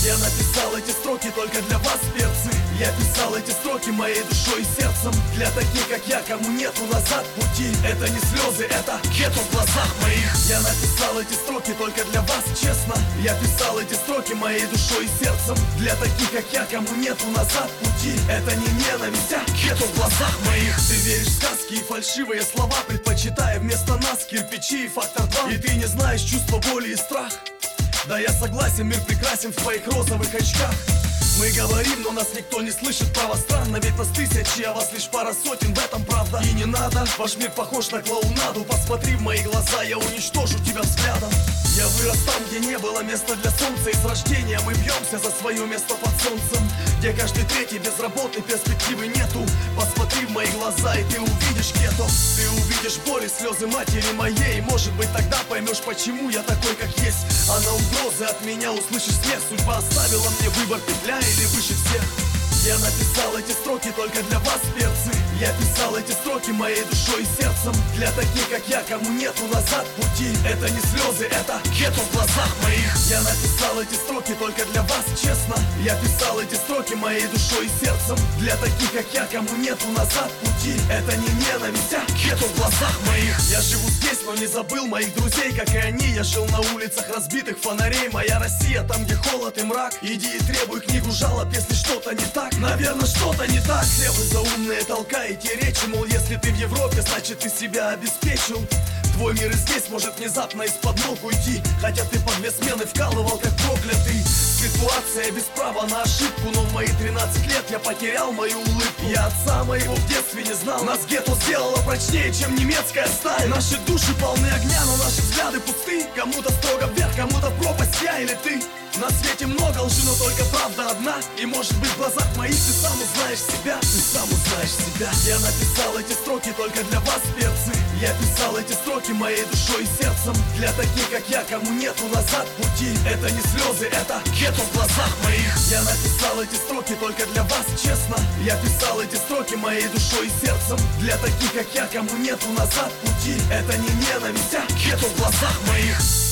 Я написал эти строки только для вас, перцы. Я писал эти строки моей душой и сердцем. Для таких, как я, кому нету назад пути. Это не слезы, это кету в глазах моих. Я написал эти строки только для вас, честно. Я писал эти строки моей душой и сердцем. Для таких, как я, кому нету назад пути. Это не ненависть, а кету в глазах моих. Ты веришь в сказки и фальшивые слова, предпочитая вместо нас кирпичи и фактор 2. И ты не знаешь чувства боли и страх. Да, я согласен, мир прекрасен в твоих розовых очках. Мы говорим, но нас никто не слышит, право странно. Ведь нас тысячи, а вас лишь пара сотен, в этом правда. И не надо, ваш мир похож на клоунаду. Посмотри в мои глаза, я уничтожу тебя взглядом. Я вырос там, где не было места для солнца. И с рождения мы бьемся за свое место под солнцем, где каждый третий безработный, перспективы нету. Посмотри в мои глаза, и ты увидишь кету. Ты увидишь боль и слезы матери моей. Может быть, тогда поймешь, почему я такой, как есть. А на угрозы от меня услышишь смех. Судьба оставила мне выбор, петля или выше всех. Я написал эти строки только для вас, перцы. Я писал эти строки моей душой и сердцем. Для таких, как я, кому нету назад пути. Это не слезы, это кету в глазах моих. Я написал эти строки только для вас, честно. Я писал эти строки моей душой и сердцем. Для таких, как я, кому нету назад пути. Это не ненависть, а кету в глазах моих. Я живу здесь, но не забыл моих друзей, как и они. Я жил на улицах разбитых фонарей. Моя Россия, там, где холод и мрак. Иди и требуй книгу жалоб, если что-то не так. Наверное, что-то не так. Все вы заумные толкаете речи, мол, если ты в Европе, значит ты себя обеспечил. Твой мир и здесь может внезапно из-под ног уйти. Хотя ты по 2 смены вкалывал, как проклятый. Ситуация без права на ошибку. Но в мои 13 лет я потерял мою улыбку. Я отца моего в детстве не знал. Нас гетто сделало прочнее, чем немецкая сталь. Наши души полны огня, но наши взгляды пусты. Кому-то строго вверх, кому-то в пропасть, я или ты. На свете много лжи, но только правда одна. И может быть в глазах моих ты сам узнаешь себя. Ты сам узнаешь себя. Я написал эти строки только для вас, перцы. Я писал эти строки моей душой и сердцем. Для таких, как я, кому нету назад пути. Это не слезы, это кету в глазах моих. Я написал эти строки только для вас, честно. Я писал эти строки моей душой и сердцем. Для таких, как я, кому нету назад пути. Это не ненависть, а кету в глазах моих.